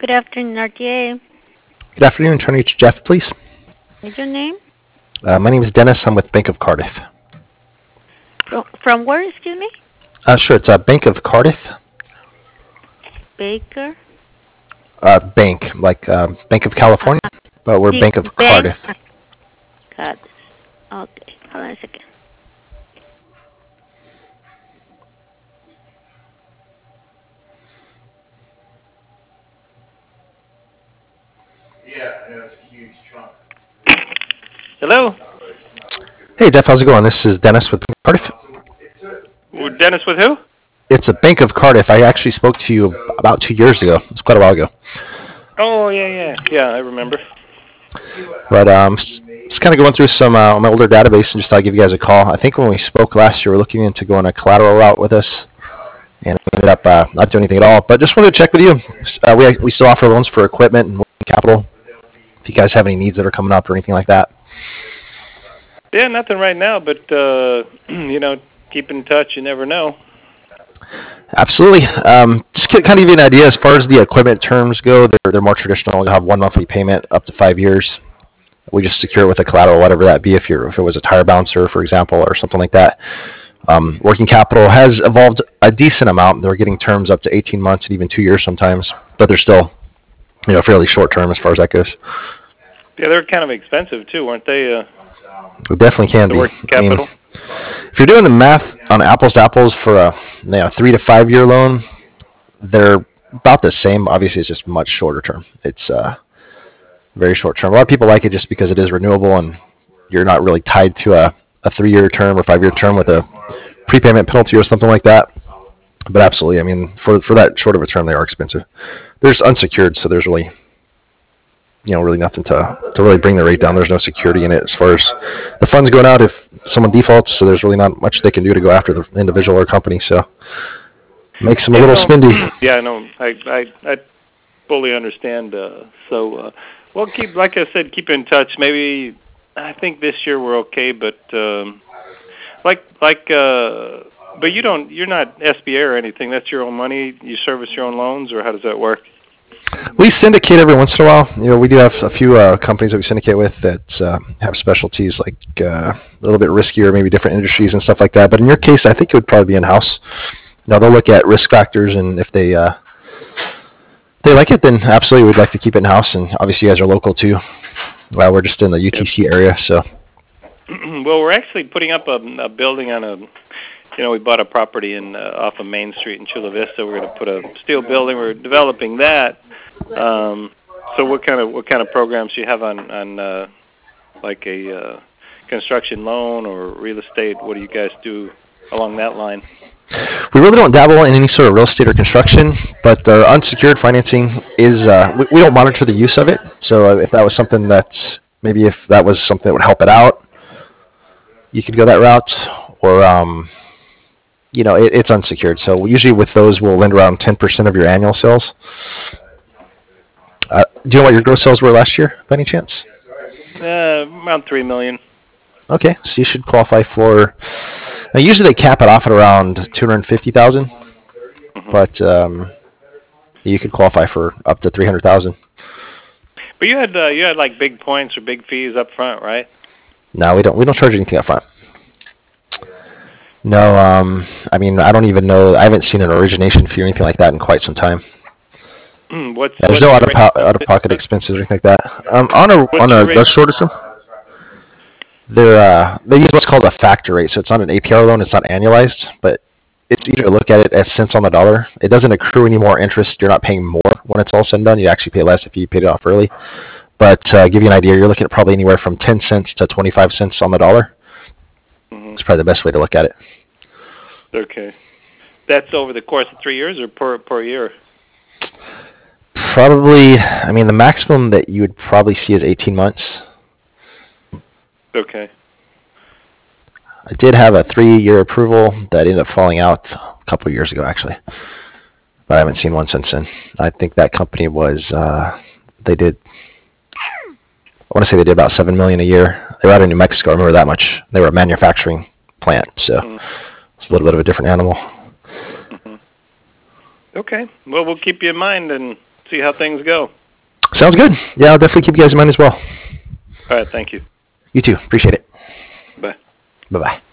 Good afternoon, RTA. Good afternoon. Trying to reach Jeff, please. What's your name? My name is Dennis. I'm with Bank of Cardiff. From where, excuse me? Sure. It's Bank of Cardiff. Baker? Bank, like Bank of California, but we're Bank of Cardiff. Got it. Okay. Hold on a second. Yeah, I know, it's a huge trunk. Hello? Hey, Jeff. How's it going? This is Dennis with Bank of Cardiff. Dennis with who? It's a Bank of Cardiff. I actually spoke to you about 2 years ago. It's quite a while ago. Oh, yeah. Yeah, I remember. But just kind of going through some my older database and just thought I'd give you guys a call. I think when we spoke last year, we were looking into going a collateral route with us, and we ended up not doing anything at all. But just wanted to check with you. We still offer loans for equipment and working capital. If you guys have any needs that are coming up or anything like that. Yeah, nothing right now, but, keep in touch. You never know. Absolutely. Just to kind of give you an idea, as far as the equipment terms go, they're more traditional. You'll have one monthly payment up to 5 years. We just secure it with a collateral, whatever that be, if it was a tire bouncer, for example, or something like that. Working capital has evolved a decent amount. They're getting terms up to 18 months and even 2 years sometimes, but they're still, fairly short term as far as that goes. Yeah, they're kind of expensive too, weren't they? It definitely can be. Working capital. If you're doing the math on apples to apples for a 3 to 5 year loan, they're about the same. Obviously, it's just much shorter term. It's very short term. A lot of people like it just because it is renewable and you're not really tied to a 3-year term or 5-year term with a prepayment penalty or something like that. But absolutely, I mean, for that short of a term, they are expensive. There's unsecured, so there's really really nothing to really bring the rate down. There's no security in it as far as the funds going out if someone defaults, so there's really not much they can do to go after the individual or company, so makes them a little spendy. Yeah, no, I fully understand. Well, like I said, keep in touch. Maybe, I think this year we're okay, but but you're not SBA or anything. That's your own money. You service your own loans, or how does that work? We syndicate every once in a while. We do have a few companies that we syndicate with that have specialties like a little bit riskier, maybe different industries and stuff like that. But in your case, I think it would probably be in-house. They'll look at risk factors, and if they like it, then absolutely we'd like to keep it in-house. And obviously, you guys are local too. We're just in the UTC area, so. Well, we're actually putting up a building on we bought a property off of Main Street in Chula Vista. We're going to put a steel building. We're developing that. So what kind of programs do you have on like a construction loan or real estate? What do you guys do along that line? We really don't dabble in any sort of real estate or construction, but our unsecured financing is we don't monitor the use of it. So if that was something that would help it out, you could go that route. Or it's unsecured. So usually with those, we'll lend around 10% of your annual sales. Do you know what your gross sales were last year, by any chance? Around $3 million. Okay, so you should qualify for. Now, usually they cap it off at around $250,000, but you could qualify for up to $300,000. But you had like big points or big fees up front, right? No, we don't charge anything up front. No, I mean, I don't even know. I haven't seen an origination fee or anything like that in quite some time. There's no out-of-pocket expenses or anything like that. On the shortest one, they use what's called a factor rate. So it's not an APR loan. It's not annualized, but it's easier to look at it as cents on the dollar. It doesn't accrue any more interest. You're not paying more when it's all said and done. You actually pay less if you paid it off early. But to give you an idea, you're looking at probably anywhere from 10 cents to 25 cents on the dollar. It's probably the best way to look at it. Okay. That's over the course of 3 years or per year? Probably, I mean, the maximum that you would probably see is 18 months. Okay. I did have a 3-year approval that ended up falling out a couple of years ago, actually. But I haven't seen one since then. I think that company was, they did about $7 million a year. They were out of New Mexico, I remember that much. They were a manufacturing plant, so it's a little bit of a different animal. Okay. Well, we'll keep you in mind, and see how things go. Sounds good. Yeah, I'll definitely keep you guys in mind as well. All right, thank you. You too. Appreciate it. Bye. Bye-bye.